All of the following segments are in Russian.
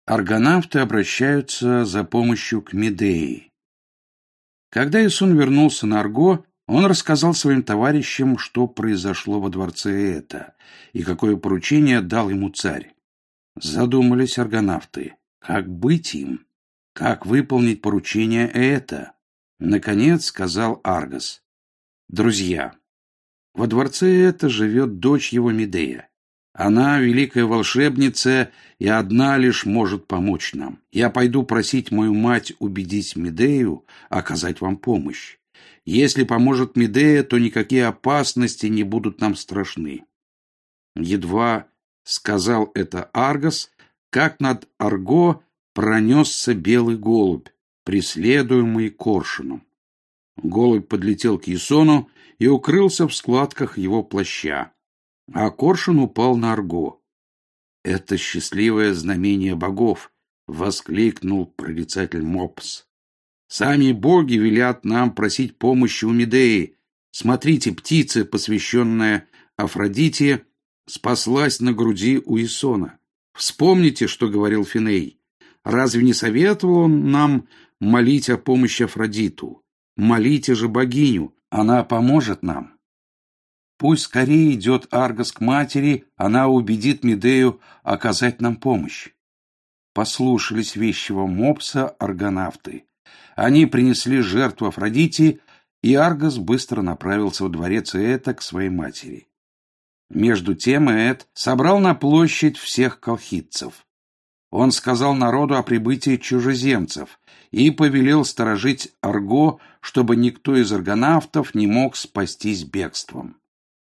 Аргонавты обращаются за помощью к Медее. Когда Исон вернулся на Арго, он рассказал своим товарищам, что произошло во дворце Эта и какое поручение дал ему царь. Задумались аргонавты, как быть им, как выполнить поручение Эта. Наконец сказал Аргос: «Друзья, во дворце Эта живет дочь его Медея. Она великая волшебница и одна лишь может помочь нам. Я пойду просить мою мать убедить Медею оказать вам помощь. Если поможет Медея, то никакие опасности не будут нам страшны». Едва сказал это Аргос, как над Арго пронесся белый голубь, преследуемый коршуном. Голубь подлетел к Ясону и укрылся в складках его плаща, а коршун упал на Арго. «Это счастливое знамение богов!» — воскликнул прорицатель Мопс. «Сами боги велят нам просить помощи у Медеи. Смотрите, птица, посвященная Афродите, спаслась на груди у Ясона. Вспомните, что говорил Финей. Разве не советовал он нам молить о помощи Афродиту? Молите же богиню, она поможет нам. Пусть скорее идет Аргос к матери, она убедит Медею оказать нам помощь». Послушались вещего Мопса аргонавты. Они принесли жертву Афродите, и Аргос быстро направился во дворец Эта к своей матери. Между тем Эт собрал на площадь всех колхидцев. Он сказал народу о прибытии чужеземцев и повелел сторожить Арго, чтобы никто из аргонавтов не мог спастись бегством.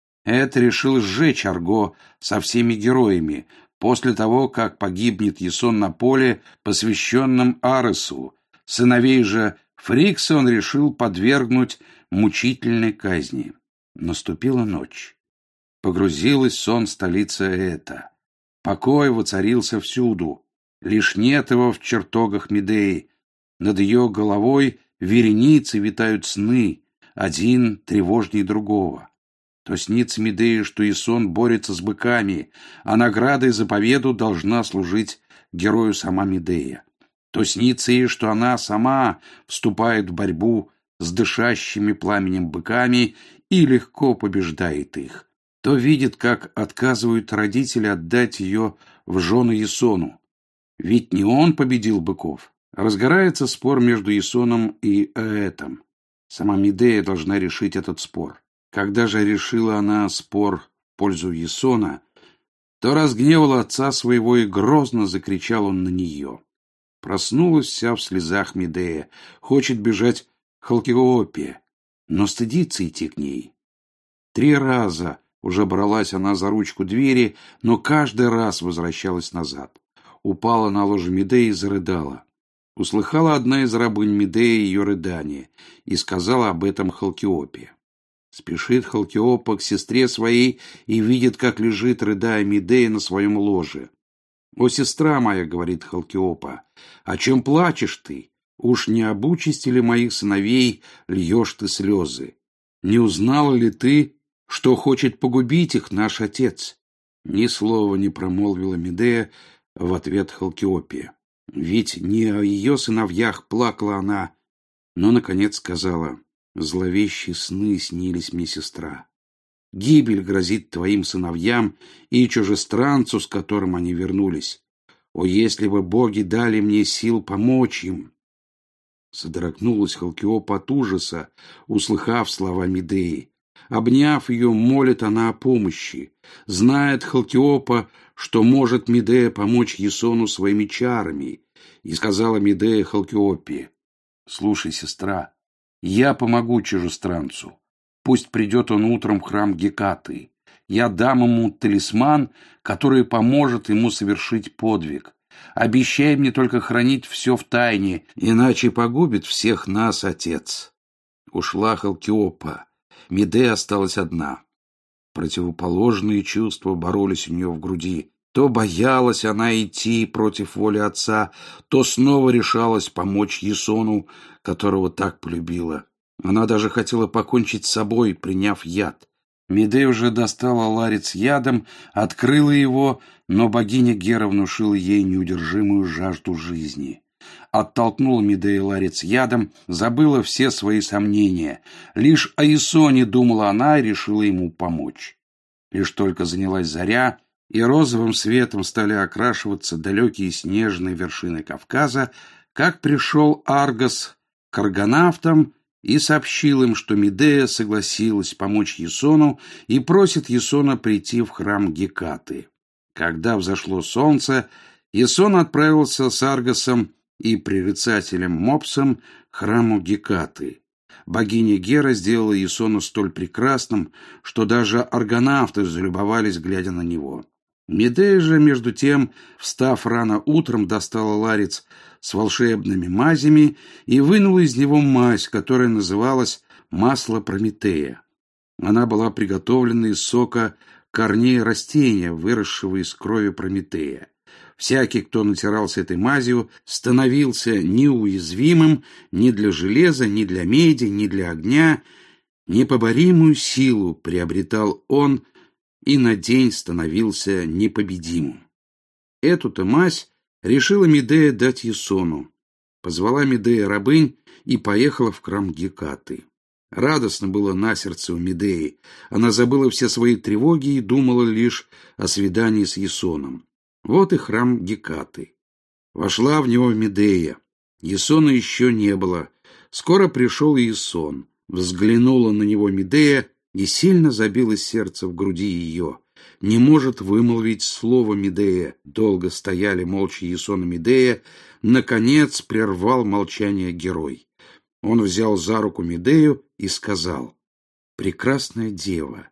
Эт решил сжечь Арго со всеми героями после того, как погибнет Ясон на поле, посвященном Аресу. Сыновей же Фрикса он решил подвергнуть мучительной казни. Наступила ночь. Погрузилась в сон столица Эта. Покой воцарился всюду. Лишь нет его в чертогах Медеи. Над ее головой вереницы витают сны, один тревожней другого. То снится Медее, что Ясон борется с быками, а наградой за победу должна служить герою сама Медея. То снится ей, что она сама вступает в борьбу с дышащими пламенем быками и легко побеждает их. То видит, как отказывают родители отдать ее в жены Ясону. Ведь не он победил быков. Разгорается спор между Ясоном и Этом. Сама Медея должна решить этот спор. Когда же решила она спор в пользу Ясона, то разгневала отца своего, и грозно закричал он на нее. Проснулась вся в слезах Медея, хочет бежать к Халкиоопе, но стыдится идти к ней. 3 раза уже бралась она за ручку двери, но каждый раз возвращалась назад. Упала на ложе Медеи и зарыдала. Услыхала одна из рабынь Медеи ее рыдание и сказала об этом Халкиопе. Спешит Халкиопа к сестре своей и видит, как лежит, рыдая, Медея на своем ложе. «О, сестра моя, — говорит Халкиопа, — о чем плачешь ты? Уж не об участи ли моих сыновей льешь ты слезы? Не узнала ли ты, что хочет погубить их наш отец?» Ни слова не промолвила Медея в ответ Халкиопе. Ведь не о ее сыновьях плакала она, но, наконец, сказала: «Зловещие сны снились мне, сестра. Гибель грозит твоим сыновьям и чужестранцу, с которым они вернулись. О, если бы боги дали мне сил помочь им!» Содрогнулась Халкиопа от ужаса, услыхав слова Медеи. Обняв ее, молит она о помощи. Знает Халкиопа, что может Медея помочь Ясону своими чарами, и сказала Медея Халкиопе: «Слушай, сестра, я помогу чужестранцу. Пусть придет он утром в храм Гекаты. Я дам ему талисман, который поможет ему совершить подвиг. Обещай мне только хранить все в тайне, иначе погубит всех нас отец». Ушла Халкиопа. Медея осталась одна. Противоположные чувства боролись у нее в груди. То боялась она идти против воли отца, то снова решалась помочь Ясону, которого так полюбила. Она даже хотела покончить с собой, приняв яд. Медея уже достала ларец ядом, открыла его, но богиня Гера внушила ей неудержимую жажду жизни. Оттолкнула Медея ларец ядом, забыла все свои сомнения. Лишь о Ясоне думала она и решила ему помочь. Лишь только занялась заря, и розовым светом стали окрашиваться далекие снежные вершины Кавказа, как пришел Аргос к аргонавтам и сообщил им, что Медея согласилась помочь Ясону и просит Ясона прийти в храм Гекаты. Когда взошло солнце, Ясон отправился с Аргосом и прорицателем Мопсом к храму Гекаты. Богиня Гера сделала Ясона столь прекрасным, что даже аргонавты залюбовались, глядя на него. Медея же, между тем, встав рано утром, достала ларец с волшебными мазями и вынула из него мазь, которая называлась масло Прометея. Она была приготовлена из сока корней растения, выросшего из крови Прометея. Всякий, кто натирался этой мазью, становился неуязвимым ни для железа, ни для меди, ни для огня. Непоборимую силу приобретал он и на день становился непобедимым. Эту-то мазь решила Медея дать Ясону. Позвала Медея рабынь и поехала в храм Гекаты. Радостно было на сердце у Медеи. Она забыла все свои тревоги и думала лишь о свидании с Ясоном. Вот и храм Гекаты. Вошла в него Медея. Ясона еще не было. Скоро пришел и Ясон. Взглянула на него Медея, и сильно забилось сердце в груди ее. Не может вымолвить слово Медея. Долго стояли молча Ясон и Медея. Наконец прервал молчание герой. Он взял за руку Медею и сказал: «Прекрасная дева,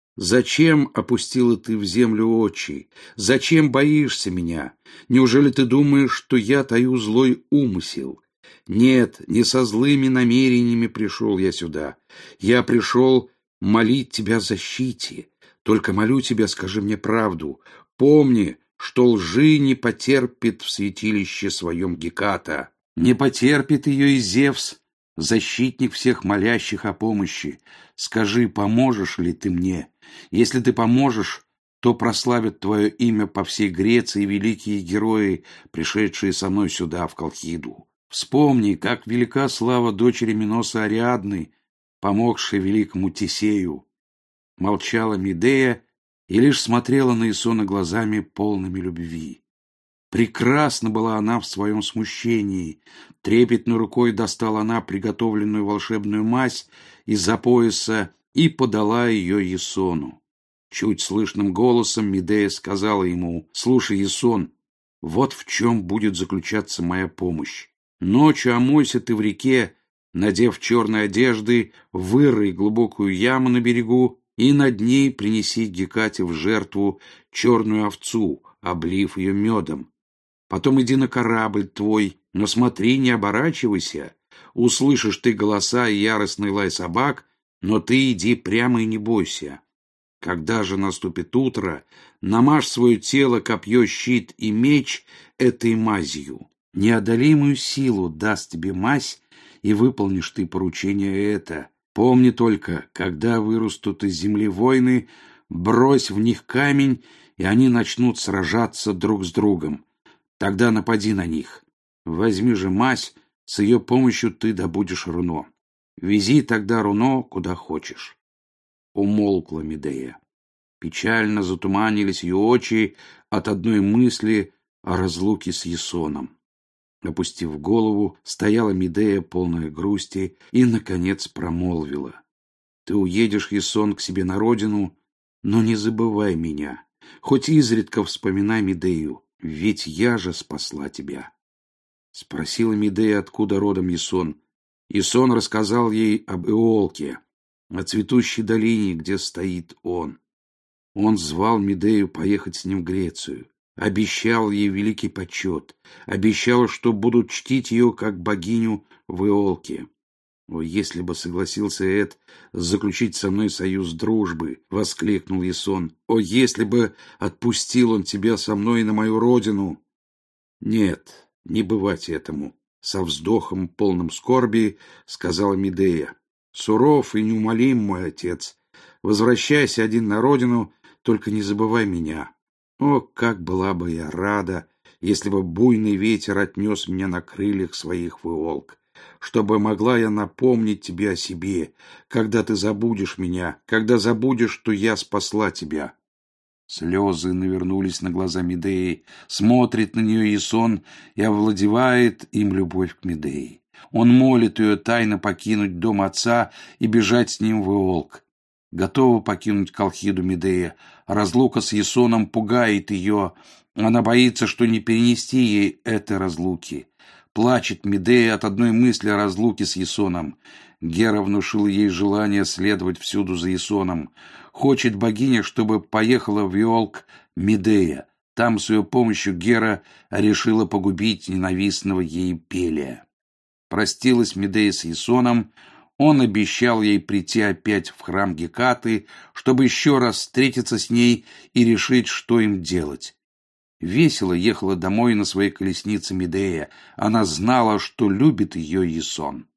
зачем опустила ты в землю очи? Зачем боишься меня? Неужели ты думаешь, что я таю злой умысел? Нет, не со злыми намерениями пришел я сюда. Я пришел молить тебя о защите. Только молю тебя, скажи мне правду. Помни, что лжи не потерпит в святилище своем Геката. Не потерпит ее и Зевс, защитник всех молящих о помощи. Скажи, поможешь ли ты мне? Если ты поможешь, то прославят твое имя по всей Греции великие герои, пришедшие со мной сюда, в Колхиду. Вспомни, как велика слава дочери Миноса Ариадны, помогшей великому Тесею». Молчала Медея и лишь смотрела на Ясона глазами, полными любви. Прекрасна была она в своем смущении. Трепетной рукой достала она приготовленную волшебную мазь из-за пояса и подала ее Ясону. Чуть слышным голосом Медея сказала ему: «Слушай, Ясон, вот в чем будет заключаться моя помощь. Ночью омойся ты в реке, надев черные одежды, вырый глубокую яму на берегу и над ней принеси Гекате в жертву черную овцу, облив ее медом. Потом иди на корабль твой, но смотри, не оборачивайся. Услышишь ты голоса и яростный лай собак, но ты иди прямо и не бойся. Когда же наступит утро, намажь свое тело, копье, щит и меч этой мазью. Неодолимую силу даст тебе мазь, и выполнишь ты поручение это. Помни только, когда вырастут из земли воины, брось в них камень, и они начнут сражаться друг с другом. Тогда напади на них. Возьми же мазь, с ее помощью ты добудешь руно. Вези тогда руно куда хочешь». Умолкла Медея. Печально затуманились ее очи от одной мысли о разлуке с Ясоном. Опустив голову, стояла Медея, полная грусти, и, наконец, промолвила: «Ты уедешь, Ясон, к себе на родину, но не забывай меня. Хоть изредка вспоминай Медею, ведь я же спасла тебя». Спросила Медея, откуда родом Ясон. Ясон рассказал ей об Иолке, о цветущей долине, где стоит он. Он звал Медею поехать с ним в Грецию. Обещал ей великий почет, обещал, что будут чтить ее как богиню в Иолке. «О, если бы согласился Эд заключить со мной союз дружбы!» — воскликнул Ясон. «О, если бы отпустил он тебя со мной на мою родину!» «Нет, не бывать этому!» — со вздохом, полным скорби, сказала Медея. «Суров и неумолим мой отец. Возвращайся один на родину, только не забывай меня. О, как была бы я рада, если бы буйный ветер отнес меня на крыльях своих в Иолк, чтобы могла я напомнить тебе о себе, когда ты забудешь меня, когда забудешь, что я спасла тебя». Слезы навернулись на глаза Медеи, смотрит на нее Ясон и овладевает им любовь к Медее. Он молит ее тайно покинуть дом отца и бежать с ним в Иолк. Готова покинуть Колхиду Медея. Разлука с Ясоном пугает ее. Она боится, что не перенести ей этой разлуки. Плачет Медея от одной мысли о разлуке с Ясоном. Гера внушила ей желание следовать всюду за Ясоном. Хочет богиня, чтобы поехала в Иолк Медея. Там с ее помощью Гера решила погубить ненавистного ей Пелия. Простилась Медея с Ясоном. Он обещал ей прийти опять в храм Гекаты, чтобы еще раз встретиться с ней и решить, что им делать. Весело ехала домой на своей колеснице Медея. Она знала, что любит ее Ясон.